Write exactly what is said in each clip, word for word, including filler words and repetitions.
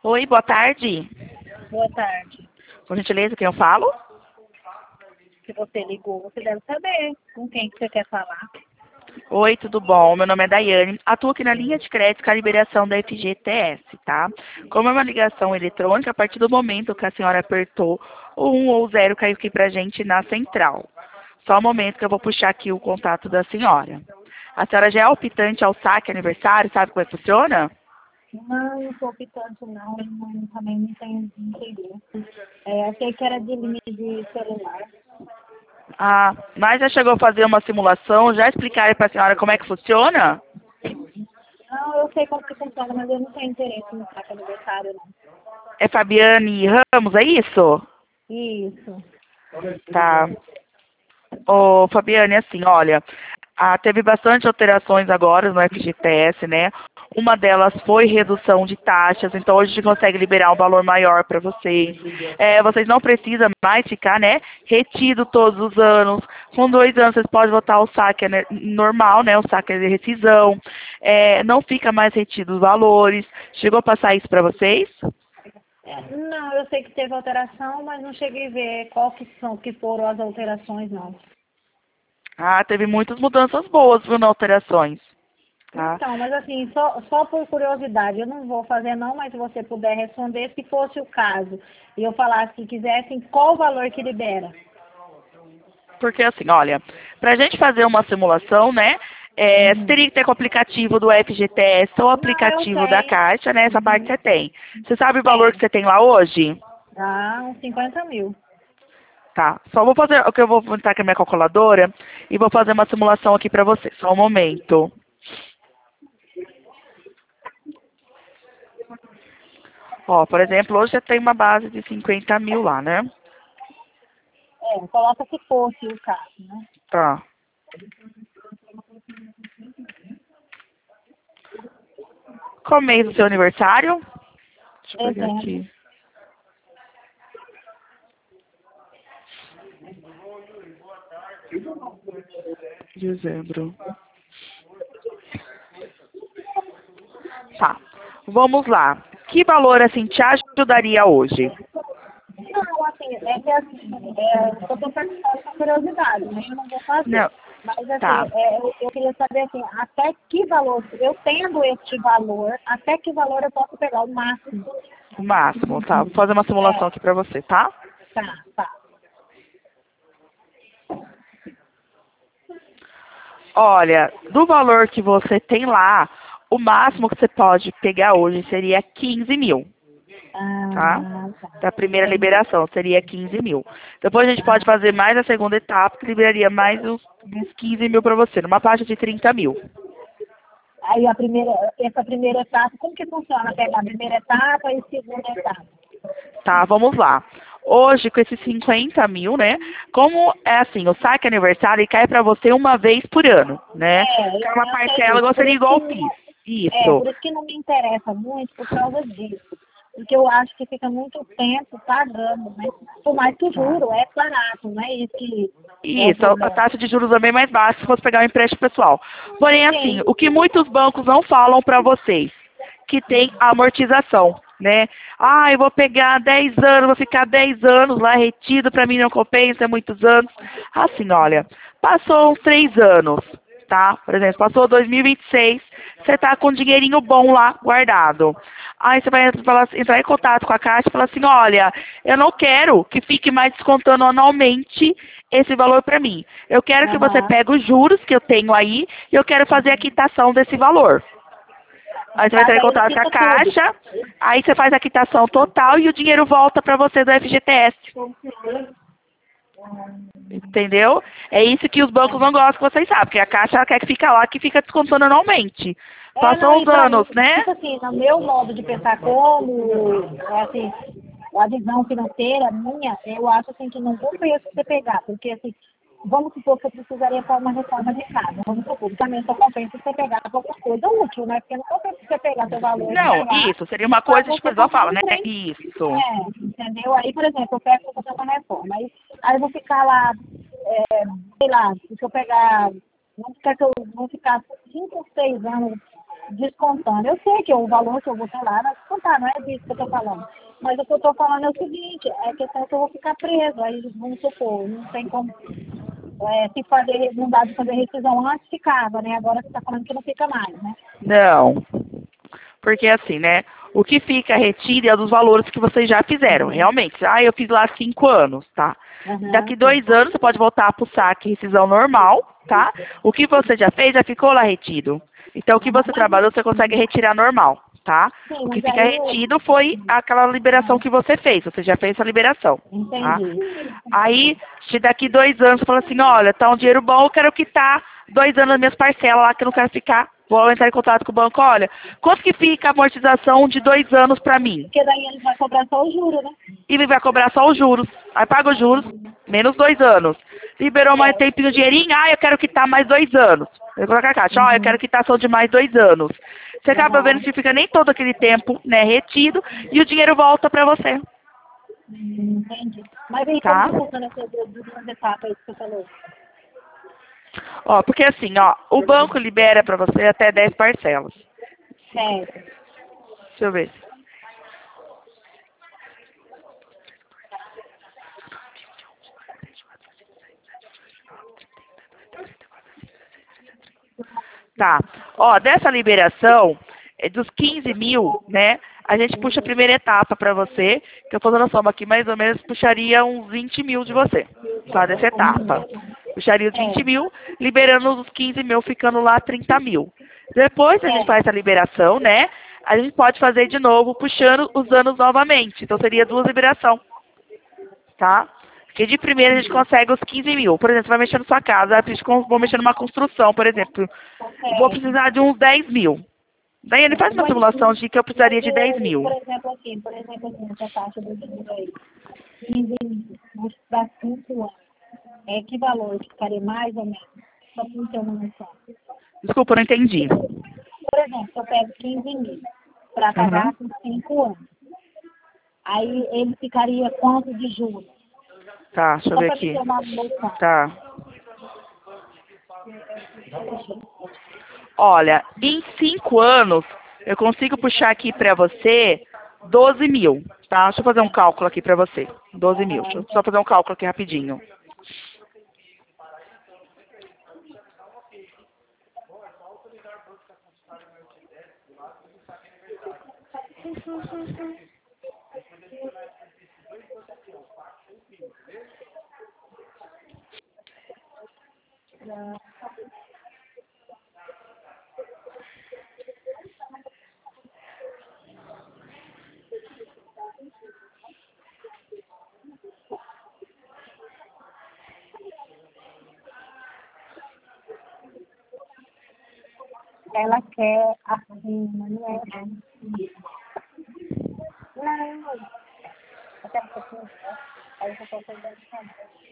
Oi, boa tarde. Boa tarde. Por gentileza, quem eu falo? Se você ligou, você deve saber com quem que você quer falar. Oi, tudo bom? Meu nome é Daiane. Atuo aqui na linha de crédito com a liberação da F G T S, tá? Como é uma ligação eletrônica, a partir do momento que a senhora apertou o um ou zero, caiu aqui pra gente na central. Só um momento que eu vou puxar aqui o contato da senhora. A senhora já é optante ao saque aniversário, sabe como é que funciona? Não, não sou optante não, não, também não tenho interesse. É, achei que era de linha de celular. Ah, mas já chegou a fazer uma simulação? Já explicaram para a senhora como é que funciona? Não, eu sei como que funciona, mas eu não tenho interesse no saque aniversário, não. É Fabiane Ramos, é isso? Isso. Tá. Ô, Fabiane, assim, olha, ah, teve bastante alterações agora no F G T S, né? Uma delas foi redução de taxas, então hoje a gente consegue liberar um valor maior para vocês. É, vocês não precisam mais ficar, né, retido todos os anos. Com dois anos vocês podem votar o saque né, normal, né, o saque de rescisão. É, não fica mais retido os valores. Chegou a passar isso para vocês? É, não, eu sei que teve alteração, mas não cheguei a ver qual que são, que foram as alterações, não. Ah, teve muitas mudanças boas, viu, nas alterações. Tá? Então, mas assim, só, só por curiosidade, eu não vou fazer não, mas se você puder responder, se fosse o caso, e eu falasse que quisessem, qual o valor que libera? Porque assim, olha, para a gente fazer uma simulação, né, é, você Uhum. teria que ter com o aplicativo do F G T S ou o Não, eu aplicativo da tenho. Caixa, né, essa parte Uhum. você tem. Você sabe o valor que Tenho. você tem lá hoje? Ah, uns cinquenta mil. Tá, só vou fazer, o que eu vou entrar com a minha calculadora e vou fazer uma simulação aqui para você, só um momento. Ó, por exemplo, hoje você tem uma base de cinquenta mil lá, né? É, coloca se fosse o caso, né? Tá. Qual mês do seu aniversário? Deixa eu pegar Dezembro. aqui. Dezembro. Tá. Vamos lá. Que valor assim te ajudaria hoje? Não, assim, é que assim, é, eu tô perguntando com curiosidade, né? Eu não vou fazer. Não. Mas assim, Tá. é, eu, eu queria saber assim, até que valor, eu tendo este valor, até que valor eu posso pegar o máximo? O máximo, tá? Vou fazer uma simulação É, aqui pra você, tá? tá, tá. Olha, do valor que você tem lá, o máximo que você pode pegar hoje seria quinze mil, tá? Ah, tá. Da primeira Entendi. liberação, seria quinze mil. Depois a gente pode Ah, fazer mais a segunda etapa, que liberaria mais uns, uns quinze mil pra você, numa faixa de trinta mil. aí a primeira, essa primeira etapa, como que funciona? Pegar a primeira etapa e a segunda etapa? Tá, vamos lá. Hoje, com esses cinquenta mil, né? Como é assim, o saque aniversário ele cai pra você uma vez por ano, né? É, eu, Cada eu sei parcela disso. Por seria isso igual que ao não, PIS. é, Isso. por isso que não me interessa muito por causa disso. Porque eu acho que fica muito tempo pagando, né? Por mais que o Tá. juro é barato, não é isso que é o Isso, a a problema. taxa de juros é bem mais baixa se fosse pegar um empréstimo pessoal. Porém, assim, Sim, o que muitos bancos não falam para vocês, que tem a amortização, né? Ah, eu vou pegar dez anos, vou ficar dez anos lá retido, para mim não compensa, é muitos anos. Assim, olha, passou uns três anos, tá? Por exemplo, passou dois mil e vinte e seis, você tá com um dinheirinho bom lá guardado. Aí você vai falar- entrar em contato com a Caixa e falar assim, olha, eu não quero que fique mais descontando anualmente esse valor para mim. Eu quero que você aham. pegue os juros que eu tenho aí e eu quero fazer a quitação desse valor. No Aí você vai entrar caso em aí ele contato com a quita tudo. Caixa, aí você faz a quitação total e o dinheiro volta para você do F G T S. Entendeu? É isso que os bancos não gostam que vocês sabem, porque a Caixa ela quer que fica lá, que fica descontando anualmente. É, não, Passam e os pra mim, anos, né? tipo assim, no meu modo de pensar como, assim, a visão financeira minha, eu acho assim que não compensa você pegar, porque assim, vamos supor que eu precisaria para uma reforma de casa, vamos supor, também só compensa você pegar qualquer coisa útil, né? Porque não compensa você pegar seu valor e Não, levar isso, seria uma para coisa que o você pessoal comprar fala, um né? trem. Isso. É, entendeu? Aí, por exemplo, eu pego para fazer uma reforma, aí, aí eu vou ficar lá, é, sei lá, se eu pegar, vamos ficar, que eu vou ficar cinco, seis anos descontando. Eu sei que o valor que eu vou ter lá vai descontar, não é disso que eu estou falando. Mas o que eu estou falando é o seguinte, é a questão que eu vou ficar preso. Aí, vamos supor, não tem como... É, se fazer, não dá de fazer rescisão antes, ficava, né? Agora você está falando que não fica mais, né? Não. Porque assim, né? O que fica retido é dos valores que vocês já fizeram, realmente. Ah, eu fiz lá cinco anos, tá? Uhum. Daqui dois anos você pode voltar para o saque rescisão normal, tá? O que você já fez já ficou lá retido. Então, o que você trabalhou, você consegue retirar normal, tá? Sim, O que mas fica aí... retido foi aquela liberação que você fez. Você já fez essa liberação, tá? Entendi. Aí, se daqui dois anos você fala assim, olha, tá um dinheiro bom, eu quero quitar dois anos das minhas parcelas lá, que eu não quero ficar. Vou entrar em contato com o banco, olha, quanto que fica a amortização de dois anos pra mim? Porque daí ele vai cobrar só o juro, né? E ele vai cobrar só os juros. Aí paga os juros, menos dois anos. Liberou mais tempo no dinheirinho, ah, eu quero quitar mais dois anos. Eu coloco a caixa, ó, eu quero quitação de mais dois anos. Você acaba vendo que fica nem todo aquele tempo, né, retido, e o dinheiro volta pra você. Hum, entendi. Mas aí, Tá? como que funciona essa duas etapas aí que você falou? Ó, porque assim, ó, o banco libera pra você até dez parcelas. Certo. Deixa eu ver. Tá. Ó, dessa liberação, é dos quinze mil, né? A gente puxa a primeira etapa pra você, que eu tô dando a soma aqui, mais ou menos, puxaria uns vinte mil de você, tá? Dessa etapa. Puxaria os vinte mil, liberando os quinze mil, ficando lá trinta mil. Depois a gente faz a liberação, né? A gente pode fazer de novo, puxando os anos novamente. Então seria duas liberações, tá? Porque de primeira a gente consegue os quinze mil. Por exemplo, você vai mexer na sua casa, eu vou mexer numa construção, por exemplo. Vou precisar de uns dez mil. Daí ele faz uma simulação de que eu precisaria de dez mil. Por exemplo, aqui, por exemplo, assim, essa taxa do dinheiro aí, quinze mil, mas para cinco anos, é que valor que ficaria mais ou menos? Só para não ter uma noção. Desculpa, eu não entendi. Por exemplo, se eu pego quinze mil para pagar Uhum. por cinco anos, aí ele ficaria quanto de juros? Tá, deixa eu Só ver para aqui. ter uma noção. Tá. Olha, em cinco anos, eu consigo puxar aqui pra você doze mil, tá? Deixa eu fazer um cálculo aqui pra você. doze mil. Deixa eu só fazer um cálculo aqui rapidinho. Ela quer acima, não é? Não. Até um pouquinho. Aí eu estou pegando também.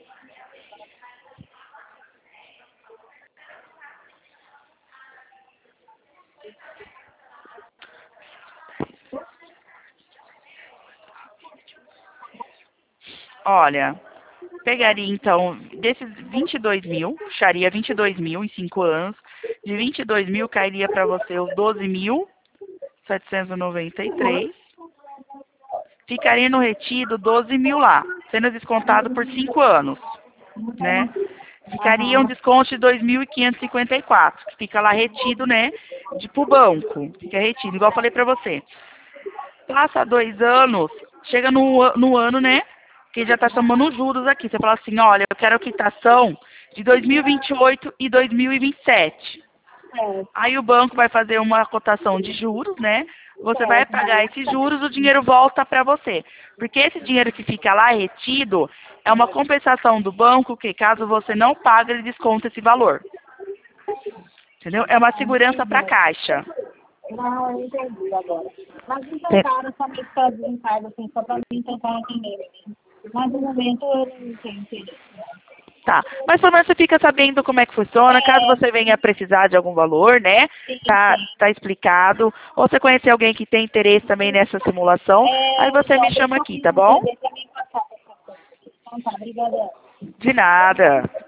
Olha, pegaria então, desses vinte e dois mil, puxaria vinte e dois mil em cinco anos. De vinte e dois mil cairia para você os doze mil setecentos e noventa e três. Ficaria no retido doze mil lá, sendo descontado por cinco anos, né? Ficaria um desconto de dois mil quinhentos e cinquenta e quatro, que fica lá retido, né? De pro banco, fica retido, igual eu falei para você. Passa dois anos, chega no, no ano, né? Que já está chamando os juros aqui. Você fala assim, olha, eu quero a quitação de dois mil e vinte e oito e dois mil e vinte e sete. Aí o banco vai fazer uma cotação de juros, né? Você vai pagar esses juros, o dinheiro volta para você. Porque esse dinheiro que fica lá retido é uma compensação do banco que, caso você não pague, ele desconta esse valor. Entendeu? É uma segurança para a Caixa. Não, eu entendi agora. Mas me tentaram somente fazer em casa, assim, só para mim tentar entender. Mas no momento eu não tenho interesse. Tá, mas pelo menos você fica sabendo como é que funciona, caso você venha precisar de algum valor, né? Tá, tá explicado. Ou você conhecer alguém que tem interesse também nessa simulação, aí você me chama aqui, tá bom? Então tá, obrigada. De nada.